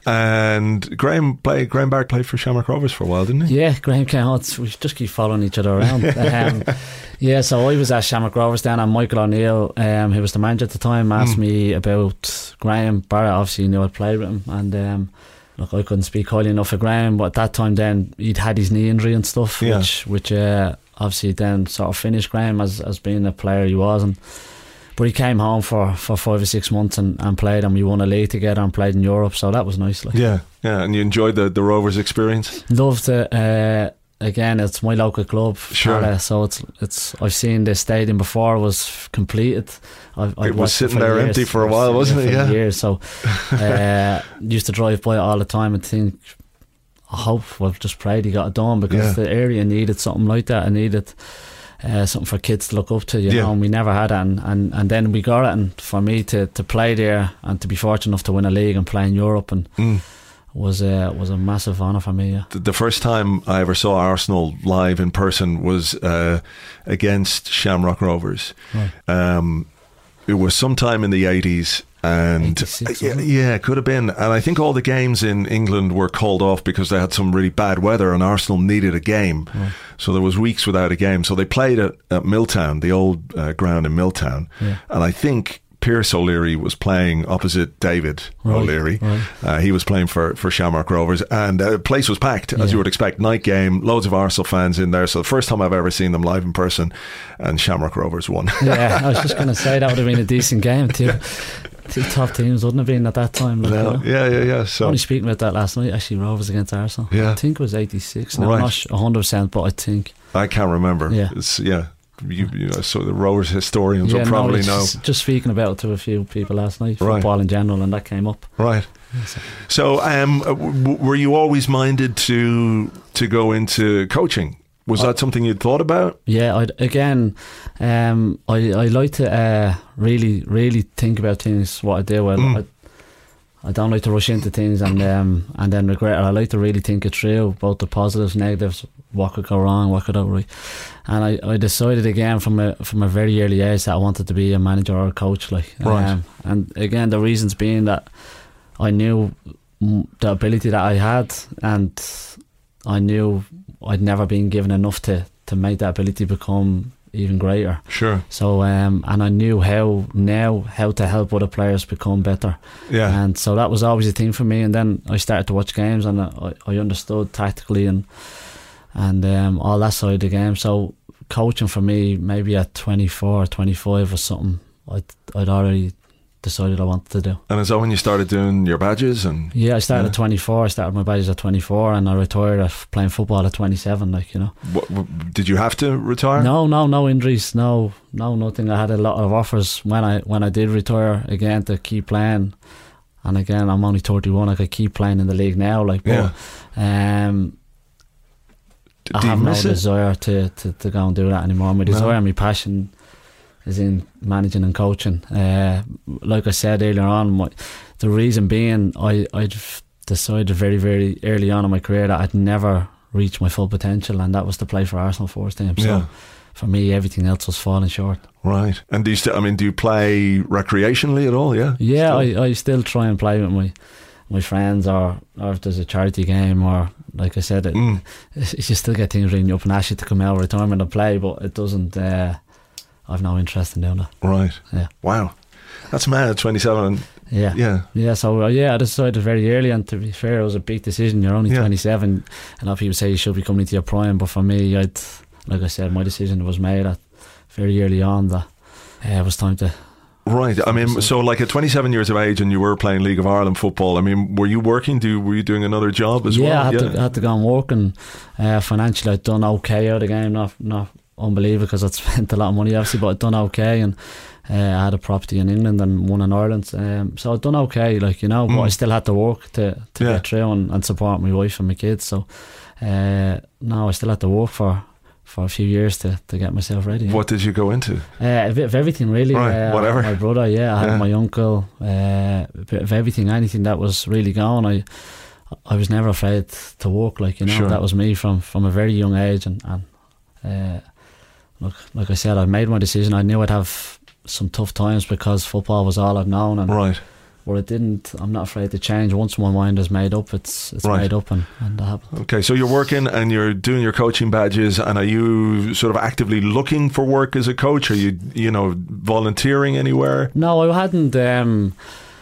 And Graham played, Graham Barrett played for Shamrock Rovers for a while, didn't he? Yeah, Graham came on. We just keep following each other around. um, yeah, so I was at Shamrock Rovers then, and Michael O'Neill, um, who was the manager at the time, asked Mm. me about Graham Barrett. Obviously, he knew I'd played with him, and um, look, I couldn't speak highly enough of Graham, but at that time then he'd had his knee injury and stuff, Yeah. which which uh, obviously then sort of finished Graham as, as being the player he was. And but he came home for, for five or six months and, and played, and we won a league together and played in Europe, so that was nice. Like. Yeah, yeah. And you enjoyed the, the Rovers experience? Loved it. Uh, again, it's my local club, Sure. Carla, so it's it's. I've seen the stadium before it was completed. I've, I've It was watched sitting for there years. empty for a It was while, sitting wasn't there it? for Yeah. years. So uh, used to drive by it all the time and think, I hope, well, just prayed he got it done, because Yeah. the area needed something like that. It needed uh, something for kids to look up to, you Yeah. know, and we never had it, and, and, and then we got it, and for me to, to play there and to be fortunate enough to win a league and play in Europe and Mm. was uh, was a massive honour for me. Yeah. The, the first time I ever saw Arsenal live in person was uh, against Shamrock Rovers. Right. Um, it was sometime in the eighties. And eighty-six, yeah, wasn't it? yeah, it could have been. And I think all the games in England were called off because they had some really bad weather and Arsenal needed a game. Right. So there was weeks without a game. So they played at, at Milltown, the old uh, ground in Milltown. Yeah. And I think Pierce O'Leary was playing opposite David Right, O'Leary. right. Uh, he was playing for, for Shamrock Rovers, and the uh, place was packed, as Yeah. you would expect. Night game, loads of Arsenal fans in there. So the first time I've ever seen them live in person, and Shamrock Rovers won. Yeah, I was just going to say that would have been a decent game. Two, two top teams wouldn't have been at that time. Like, No, you know? yeah, yeah, yeah. So Only speaking about that last night, actually, Rovers against Arsenal. Yeah. I think it was eighty-six. No, Right. I'm not one hundred percent, but I think. I can't remember. Yeah. It's, yeah. You, you know, so the Rovers historians Yeah, will no, probably it's know. Just, just speaking about it to a few people last night, Right. football in general, and that came up. Right. So, um, w- were you always minded to to go into coaching? Was that something you'd thought about? Yeah, I'd, again, um, I I like to uh, really, really think about things, what I do. I, Mm. I, I don't like to rush into things and um, and then regret it. I like to really think it through, both the positives, negatives, what could go wrong, what could go right. And I, I decided again from a from a very early age that I wanted to be a manager or a coach. Like, Right. um, and again, the reasons being that I knew mm, the ability that I had, and I knew I'd never been given enough to, to make that ability become even greater. Sure. So um, and I knew how now how to help other players become better. Yeah. And so that was always a thing for me. And then I started to watch games, and I, I understood tactically and and um, all that side of the game. So coaching for me, maybe at twenty-four, twenty-five was something I'd, I'd already decided I wanted to do. And is that when you started doing your badges? And Yeah, I started Yeah. at twenty-four. I started my badges at twenty-four, and I retired at playing football at twenty-seven. Like, you know. what, what, did you have to retire? No, no, no injuries. No, no, nothing. I had a lot of offers when I when I did retire again to keep playing. And again, I'm only thirty-one. I could keep playing in the league now. Like, but, um, D- I do you have no miss it? desire to, to, to go and do that anymore. My No. desire and my passion is in managing and coaching. Uh, like I said earlier on, my, the reason being I I'd decided very very early on in my career that I'd never reach my full potential, and that was to play for Arsenal first team. So Yeah. for me, everything else was falling short. Right. And do you still? I mean, do you play recreationally at all? Yeah. Yeah, Still? I, I still try and play with my my friends, or or if there's a charity game, or like I said, it, Mm. it's, you still get things ringing up and ask you to come out of retirement and play, but it doesn't. Uh, I've no interest in doing that. Right. Yeah. Wow. That's mad. Twenty-seven. Yeah. Yeah. Yeah, so uh, yeah, I decided very early, and to be fair, it was a big decision. You're only Yeah. twenty-seven. A lot of people say you should be coming into your prime, but for me, I'd, like I said, my decision was made at very early on that uh, it was time to. Right. I mean, so like at twenty-seven years of age, and you were playing League of Ireland football. I mean, were you working? Do were you doing another job as yeah, well? I had, To, I had to go and work, and uh, financially, I'd done okay out of the game. Not not unbelievable because I'd spent a lot of money, obviously, but I'd done okay, and uh, I had a property in England and one in Ireland. Um, so I'd done okay, like, you know, but Mm. I still had to work to, to Yeah. get through and, and support my wife and my kids. So uh, no, I still had to work for. for a few years to, to get myself ready. What did you go into? Uh, a bit of everything, really. Right, uh, whatever. My brother, yeah, I had Yeah. my uncle, uh, a bit of everything, anything that was really going. I I was never afraid to walk, like, you know. Sure. That was me from, from a very young age, and, and uh, look, like I said, I made my decision. I knew I'd have some tough times because football was all I'd known, and Right. but it didn't. I'm not afraid to change. Once my mind is made up, it's it's Right. made up, and, and that happened. Okay, so you're working and you're doing your coaching badges, and are you sort of actively looking for work as a coach? Are you, you know, volunteering anywhere? No, I hadn't. Um,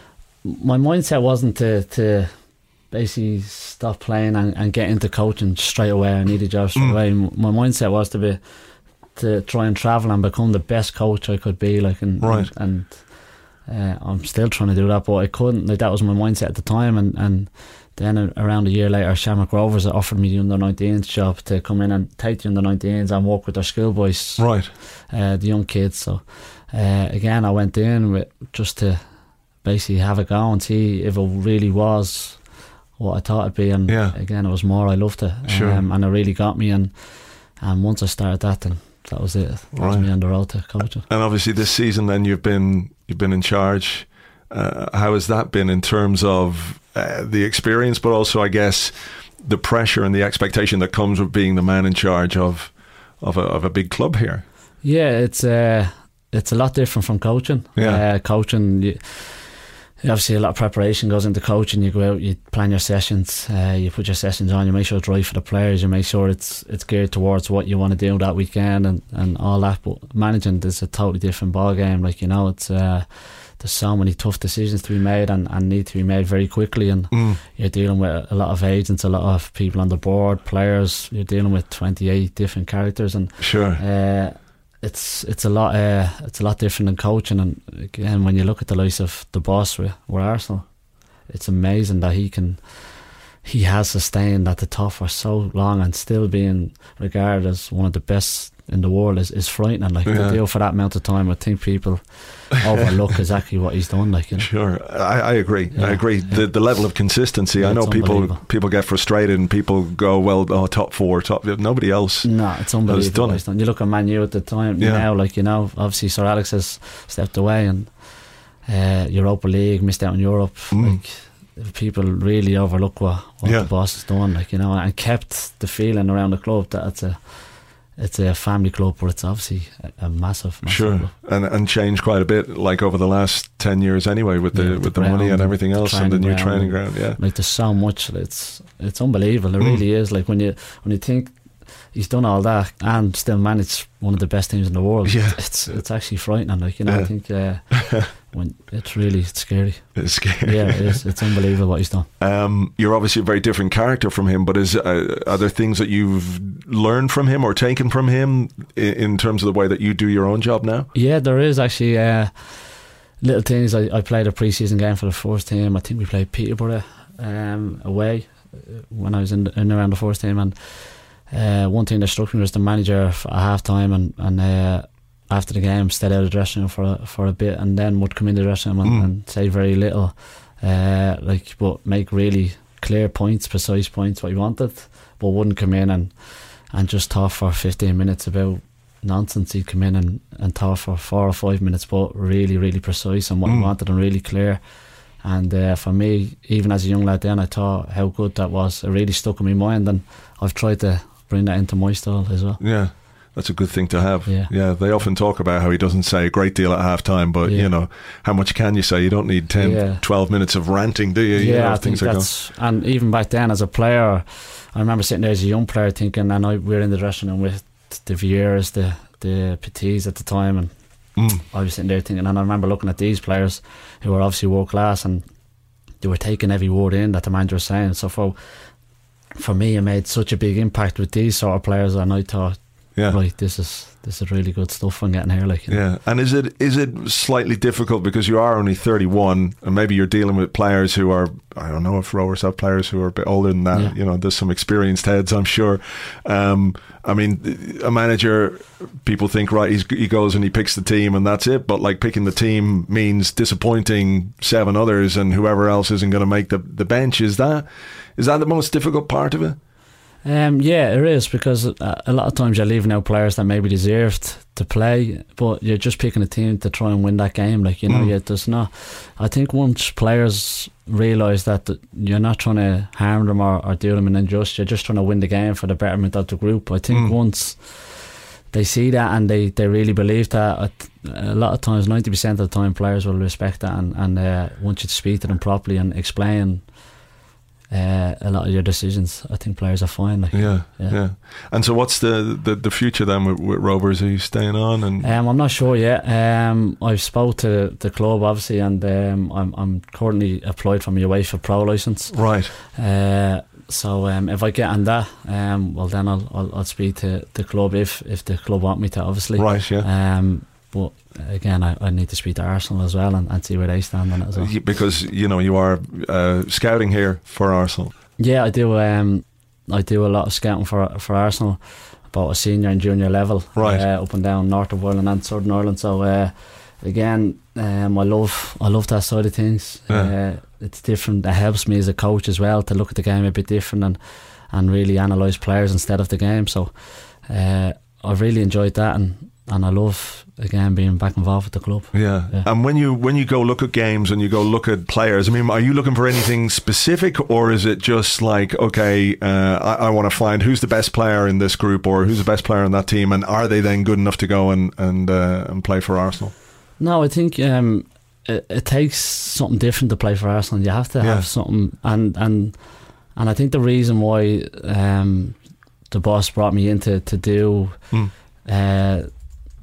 my mindset wasn't to, to basically stop playing and, and get into coaching straight away. I need a job straight Mm. away. My mindset was to be to try and travel and become the best coach I could be. Like, and Right. and, and uh, I'm still trying to do that, but I couldn't. Like, that was my mindset at the time, and and. Then uh, around a year later, Shamrock Rovers offered me the under nineteens job to come in and take the under nineteens and work with their schoolboys, Right. uh, the young kids. So uh, again, I went in with just to basically have a go and see if it really was what I thought it'd be. And Yeah. again, it was more. I loved it, Sure. um, and it really got me. And and once I started that, then that was it. That was Right. me on the road to coaching. And obviously, this season, then you've been you've been in charge. Uh, how has that been in terms of uh, the experience, but also, I guess, the pressure and the expectation that comes with being the man in charge of of a, of a big club here? Yeah, it's uh, it's a lot different from coaching. Yeah. Uh, coaching, you, obviously a lot of preparation goes into coaching. You go out, you plan your sessions, uh, you put your sessions on, you make sure it's right for the players, you make sure it's it's geared towards what you want to do that weekend, and, and all that. But managing is a totally different ball game. Like, you know, it's uh, there's so many tough decisions to be made and, and need to be made very quickly, and mm. you're dealing with a lot of agents, a lot of people on the board, players. You're dealing with twenty-eight different characters, and sure, uh, it's it's a lot uh, it's a lot different than coaching. And again, when you look at the likes of the boss with, with Arsenal, it's amazing that he can he has sustained at the top for so long and still being regarded as one of the best in the world is, is frightening. Like, yeah. to deal for that amount of time, I think people overlook exactly what he's done. Like, you know? Sure, I, I agree. Yeah. I agree. Yeah. The the level of consistency. Yeah, I know people people get frustrated and people go, well, oh, top four, top. Nobody else. No, it's unbelievable. Done it. Done. You look at Man U at the time yeah. now, like, you know, obviously Sir Alex has stepped away, and uh, Europa League, missed out in Europe. Mm. Like, people really overlook what, what yeah. the boss has done, like, you know, and kept the feeling around the club that it's a it's a family club, but it's obviously a, a massive, massive sure club. and and changed quite a bit, like over the last ten years anyway, with the yeah, with the, the money and everything else, and the new ground, training ground. Yeah, like, there's so much. It's it's unbelievable. It mm. really is. Like, when you when you think he's done all that and still managed one of the best teams in the world, yeah. it's it's actually frightening. Like, you know, yeah. I think uh, when it's really it's scary. It's scary. Yeah, it is. It's unbelievable what he's done. Um, you're obviously a very different character from him, but is uh, are there things that you've learned from him or taken from him in, in terms of the way that you do your own job now? Yeah, there is actually uh, little things. I, I played a pre-season game for the first team. I think we played Peterborough um, away when I was in, in around the first team, and uh, one thing that struck me was the manager at half time and, and uh, after the game stayed out of the dressing room for a, for a bit, and then would come into the dressing room and, mm. and say very little, uh, like, but make really clear points, precise points, what he wanted, but wouldn't come in and, and just talk for fifteen minutes about nonsense. He'd come in and, and talk for four or five minutes, but really, really precise on what mm. he wanted and really clear. And uh, for me, even as a young lad then, I thought how good that was. It really stuck in my mind, and I've tried to bring that into my style as well. Yeah, that's a good thing to have. Yeah, yeah. They often talk about how he doesn't say a great deal at half time, but yeah. you know, how much can you say? You don't need ten, yeah. twelve minutes of ranting, do you? Yeah, you know, I think that's going. And even back then as a player, I remember sitting there as a young player thinking, and I, we were in the dressing room with the Vieiras, the the Petits at the time, and mm. I was sitting there thinking, and I remember looking at these players who were obviously world class, and they were taking every word in that the manager was saying. So for for me, it made such a big impact with these sort of players, and I thought, yeah. right, this is this is really good stuff I'm getting here. Like, you know. Yeah, and is it is it slightly difficult because you are only thirty-one, and maybe you're dealing with players who are, I don't know if rowers have players who are a bit older than that. Yeah. You know, there's some experienced heads, I'm sure. Um, I mean, a manager, people think, right, he's, he goes and he picks the team and that's it. But like, picking the team means disappointing seven others, and whoever else isn't going to make the the bench. Is that is that the most difficult part of it? Um, yeah, it is, because a lot of times you're leaving out players that maybe deserved to play, but you're just picking a team to try and win that game. Like, you know, mm. yeah, there's not. I think once players realise that you're not trying to harm them or, or do them an injustice, you're just trying to win the game for the betterment of the group. I think mm. once they see that and they, they really believe that, a lot of times, ninety percent of the time, players will respect that and, and uh, want you to speak to them properly and explain Uh, a lot of your decisions. I think players are fine. Like, yeah, yeah, yeah. And so, what's the, the, the future then with, with Rovers? Are you staying on? And um, I'm not sure yet. Um, I've spoke to the club obviously, and um, I'm I'm currently applied for my UEFA Pro license. Right. Uh, so um, if I get on that, um, well then I'll, I'll I'll speak to the club if if the club want me to, obviously. Right. Yeah. Um, But again, I, I need to speak to Arsenal as well and, and see where they stand on it as well. Because, you know, you are uh, scouting here for Arsenal. Yeah, I do. Um, I do a lot of scouting for for Arsenal, about a senior and junior level, right, uh, up and down north of Ireland and southern Ireland. So uh, again, um, I love I love that side of things. Yeah. Uh, it's different. It helps me as a coach as well to look at the game a bit different and and really analyse players instead of the game. So uh, I've really enjoyed that, and. And I love, again, being back involved with the club. Yeah. yeah. And when you when you go look at games and you go look at players, I mean, are you looking for anything specific, or is it just like, okay, uh, I, I want to find who's the best player in this group or who's the best player in that team, and are they then good enough to go and and, uh, and play for Arsenal? No, I think um, it, it takes something different to play for Arsenal. You have to have yeah. something, and and and I think the reason why um, the boss brought me in to, to do mm. uh,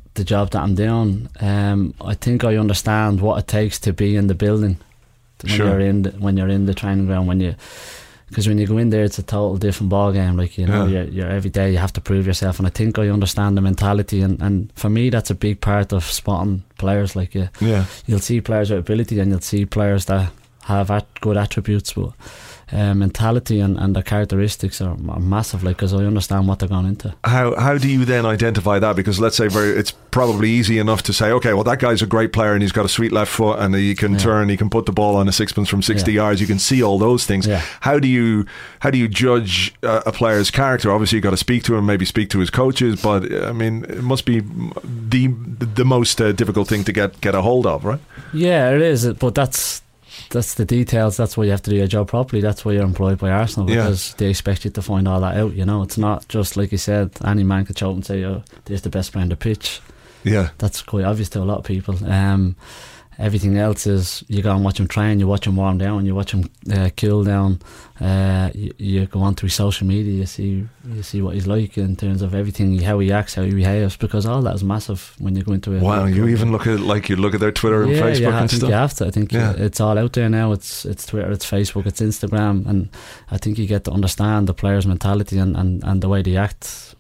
the job that I'm doing, um, I think I understand what it takes to be in the building when Sure. you're in the, when you're in the training ground. When you, because when you go in there, it's a total different ball game. Like you know, Yeah. you're, you're every day you have to prove yourself, and I think I understand the mentality. And, and for me, that's a big part of spotting players. Like you, Yeah. you'll see players with ability, and you'll see players that have at good attributes, but uh, mentality and, and the characteristics are, are massive. Like, because I understand what they're going into. How how do you then identify that? Because let's say very, it's probably easy enough to say, okay, well that guy's a great player and he's got a sweet left foot and he can Yeah. turn, he can put the ball on a sixpence from sixty Yeah. yards. You can see all those things. Yeah. How do you how do you judge a, a player's character? Obviously, you got to speak to him, maybe speak to his coaches, but I mean, it must be the the most uh, difficult thing to get get a hold of, right? Yeah, it is, but that's that's the details. That's why you have to do your job properly. That's why you're employed by Arsenal, Yeah. because they expect you to find all that out. You know, it's not just like you said, any man could show up and say, oh, there's the best player on the pitch. Yeah. That's quite obvious to a lot of people. Um, everything else is you go and watch him train, you watch him warm down, you watch him uh, cool down. Uh, you, you go on through social media, you see you see what he's like in terms of everything, how he acts, how he behaves, because all that is massive when you go into it. Wow, you even look at like you look at their Twitter and yeah, Facebook yeah, I and think stuff. you have to. I think Yeah. it's all out there now. It's it's Twitter, it's Facebook, it's Instagram, and I think you get to understand the players' mentality and, and, and the way they act.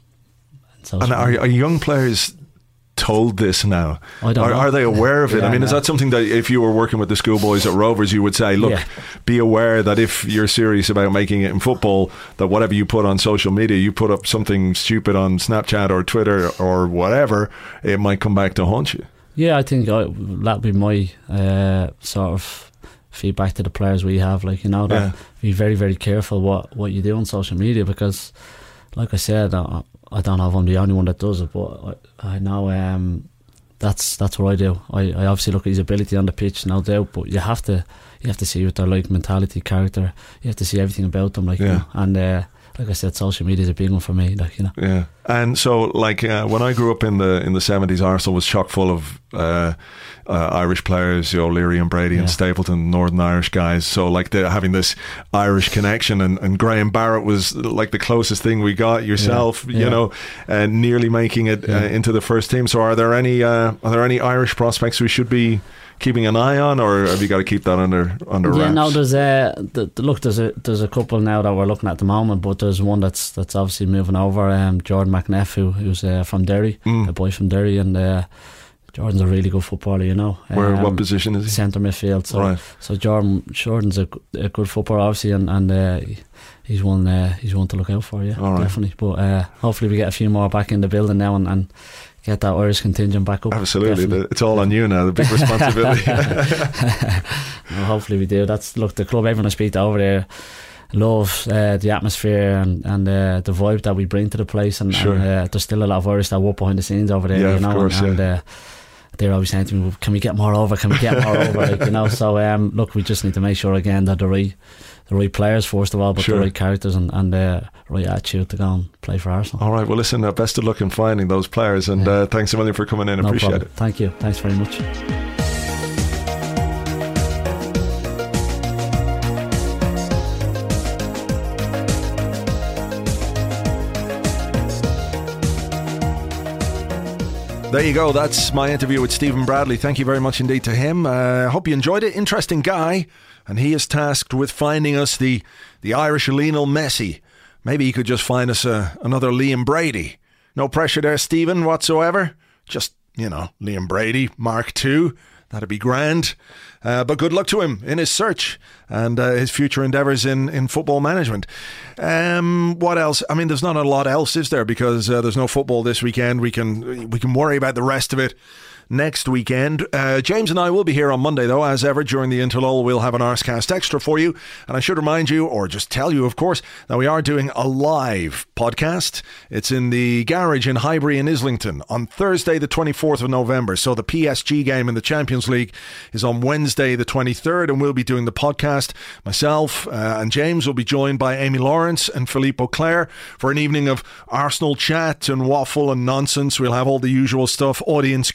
So And are, are young players told this now? I don't are, know. are they aware of it? Yeah, I mean, is no. that something that if you were working with the schoolboys at Rovers, you would say, look, Yeah. be aware that if you're serious about making it in football, that whatever you put on social media, you put up something stupid on Snapchat or Twitter or whatever, it might come back to haunt you. Yeah, I think I, that'd be my uh, sort of feedback to the players we have. Like, you know, that Yeah. be very, very careful what, what you do on social media, because, like I said, I, I don't know if I'm the only one that does it, but I, I know um, that's that's what I do. I, I obviously look at his ability on the pitch, no doubt, but you have to you have to see what they're like, mentality, character. You have to see everything about them, like, Yeah. you know, and. Uh, Like I said, social media is a big one for me. Like, you know, Yeah, and so like uh, when I grew up in the in the seventies, Arsenal was chock full of uh, uh, Irish players, you know, Leary and Brady Yeah. and Stapleton, Northern Irish guys. So like they're having this Irish connection, and, and Graham Barrett was like the closest thing we got. Yourself, Yeah. you Yeah. know, uh, nearly making it Yeah. uh, into the first team. So are there any uh, are there any Irish prospects we should be keeping an eye on, or have you got to keep that under under wraps? yeah. No, there's a the, the, look. There's a there's a couple now that we're looking at at the moment, but there's one that's that's obviously moving over. Um, Jordan McNeff, who, who's uh, from Derry, Mm. a boy from Derry, and uh, Jordan's a really good footballer. You know, Where um, what position is he? Centre midfield. So Right. so Jordan Jordan's a, a good footballer, obviously, and and uh, he's one uh, he's one to look out for. Yeah, All right. definitely. But uh, hopefully we get a few more back in the building now, and. and get that Irish contingent back up. Absolutely, Definitely. The- it's all on you now. The big responsibility. Well, hopefully we do. That's look the club. Everyone I speak to over there love uh, the atmosphere and and uh, the vibe that we bring to the place. And, Sure. and uh, there's still a lot of Irish that work behind the scenes over there. Yeah, you of know, course, and, yeah. and uh, they're always saying to me, well, "Can we get more over? Can we get more over?" Like, you know. So um, look, we just need to make sure again that the right the right players first of all, but Sure. the right characters and and uh, right attitude to go and play for Arsenal. All right, well listen, uh, best of luck in finding those players, and Yeah. uh, thanks a million for coming in. No Appreciate problem. it. Thank you. Thanks very much. There you go. That's my interview with Stephen Bradley. Thank you very much indeed to him. I uh, hope you enjoyed it. Interesting guy. And he is tasked with finding us the, the Irish Lionel Messi. Maybe he could just find us uh, another Liam Brady. No pressure there, Stephen, whatsoever. Just, you know, Liam Brady, Mark two. That'd be grand. Uh, but good luck to him in his search and uh, his future endeavours in, in football management. Um, what else? I mean, there's not a lot else, is there? Because uh, there's no football this weekend. We can we can worry about the rest of it next weekend. Uh, James and I will be here on Monday, though, as ever. During the interlull, we'll have an Arscast Extra for you. And I should remind you, or just tell you, of course, that we are doing a live podcast. It's in the garage in Highbury in Islington on Thursday, the twenty-fourth of November. So the P S G game in the Champions League is on Wednesday, the twenty-third, and we'll be doing the podcast. Myself uh, and James will be joined by Amy Lawrence and Philippe Auclair for an evening of Arsenal chat and waffle and nonsense. We'll have all the usual stuff, audience Q and A,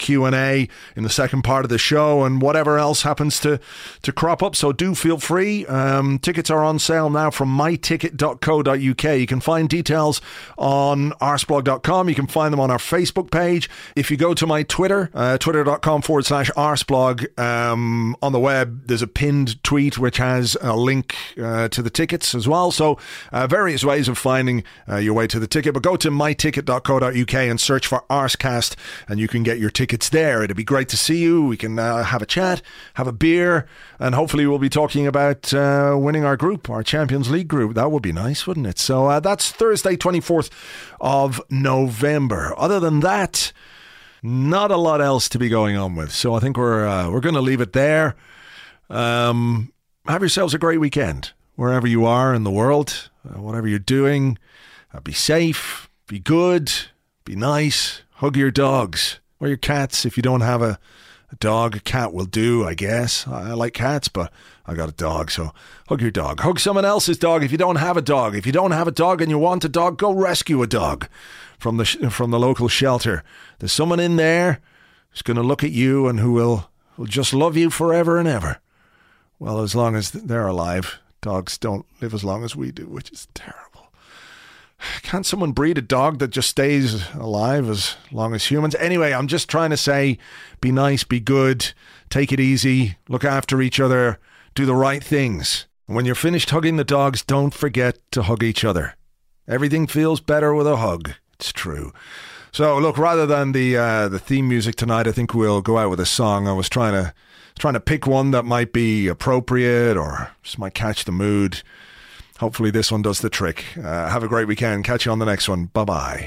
A in the second part of the show and whatever else happens to, to crop up. So do feel free. Um, tickets are on sale now from my ticket dot co dot uk. You can find details on arseblog dot com. You can find them on our Facebook page. If you go to my Twitter, uh, twitter.com forward slash arseblog, um, on the web, there's a pinned tweet which has a link uh, to the tickets as well. So uh, various ways of finding uh, your way to the ticket. But go to my ticket dot co dot uk and search for Arsecast and you can get your tickets there. It'd be great to see you. We can uh, have a chat, have a beer, and hopefully we'll be talking about uh, winning our group, our Champions League group. That would be nice, wouldn't it? So uh, that's Thursday, twenty-fourth of November. Other than that, not a lot else to be going on with. So I think we're uh, we're going to leave it there. Um, have yourselves a great weekend, wherever you are in the world, uh, whatever you're doing. Uh, be safe, be good, be nice, hug your dogs or your cats. If you don't have a, a dog, a cat will do, I guess. I, I like cats, but I got a dog, so hug your dog. Hug someone else's dog if you don't have a dog. If you don't have a dog and you want a dog, go rescue a dog from the sh- from the local shelter. There's someone in there who's going to look at you and who will, will just love you forever and ever. Well, as long as they're alive. Dogs don't live as long as we do, which is terrible. Can't someone breed a dog that just stays alive as long as humans? Anyway, I'm just trying to say, be nice, be good, take it easy, look after each other, do the right things. And when you're finished hugging the dogs, don't forget to hug each other. Everything feels better with a hug. It's true. So, look, rather than the uh, the theme music tonight, I think we'll go out with a song. I was trying to trying to pick one that might be appropriate or just might catch the mood. Hopefully this one does the trick. Uh, have a great weekend. Catch you on the next one. Bye-bye.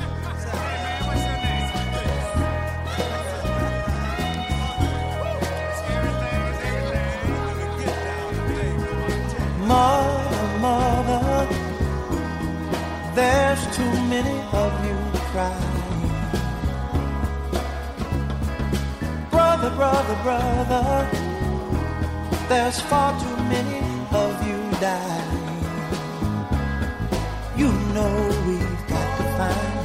Mother, mother, there's too many of you crying. Brother, brother, brother, there's far too many of you dying. You know we've got to find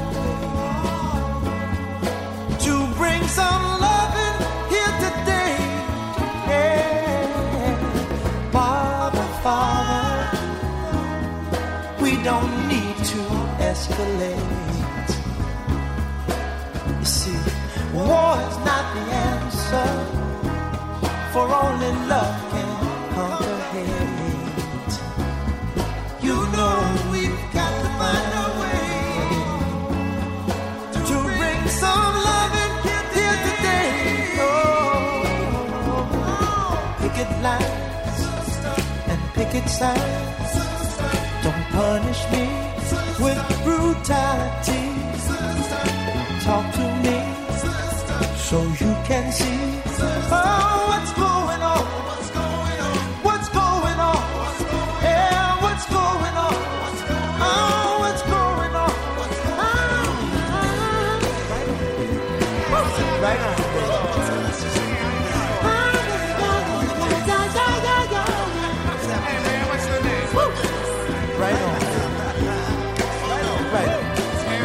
a way to bring some loving here today. Yeah. Father, Father, we don't need to escalate. You see, war is not the answer, for only love can conquer hate. You know we've got to find a way to bring some love in here today. Oh, picket lines and picket signs don't punish me with brutality. Talk to me so you can see oh, what's going on. What's going on? Yeah, what's going on? Oh, what's going on? Oh, right on. Right on. Right on.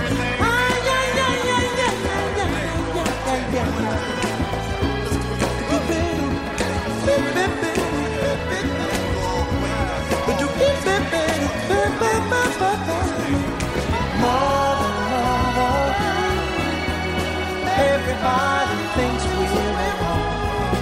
Everybody thinks we're wrong.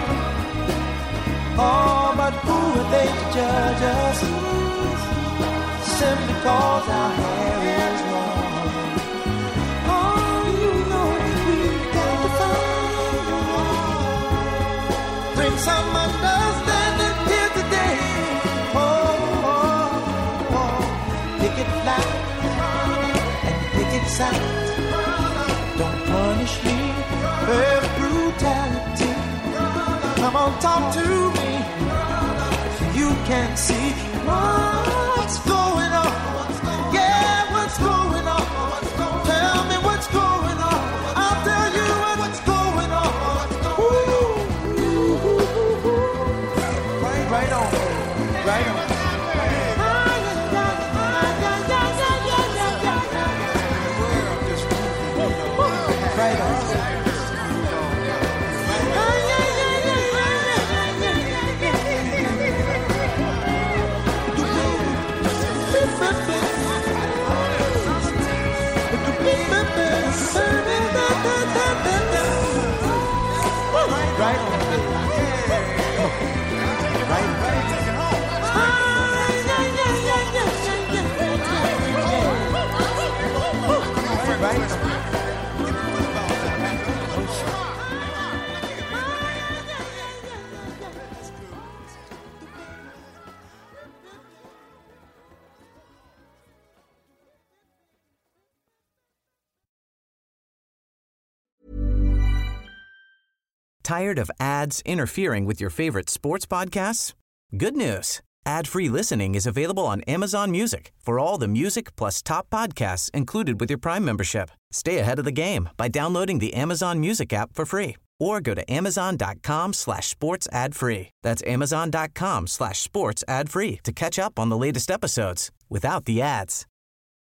Oh, but who are they to judge us? Simply cause our hair is long. Oh, you know we've got to find a way. Bring some understanding here today. Oh, oh, oh. Picket line and picket signs don't punish me with brutality. Come on, talk to me so you can see what's going on. Yeah, what's going on? Tell me what's going on. I'll tell you what's going on. Ooh, ooh, ooh, ooh. Right, right on, right on. Right on. Tired of ads interfering with your favorite sports podcasts? Good news. Ad-free listening is available on Amazon Music for all the music plus top podcasts included with your Prime membership. Stay ahead of the game by downloading the Amazon Music app for free or go to amazon.com slash sports ad free. That's amazon.com slash sports ad free to catch up on the latest episodes without the ads.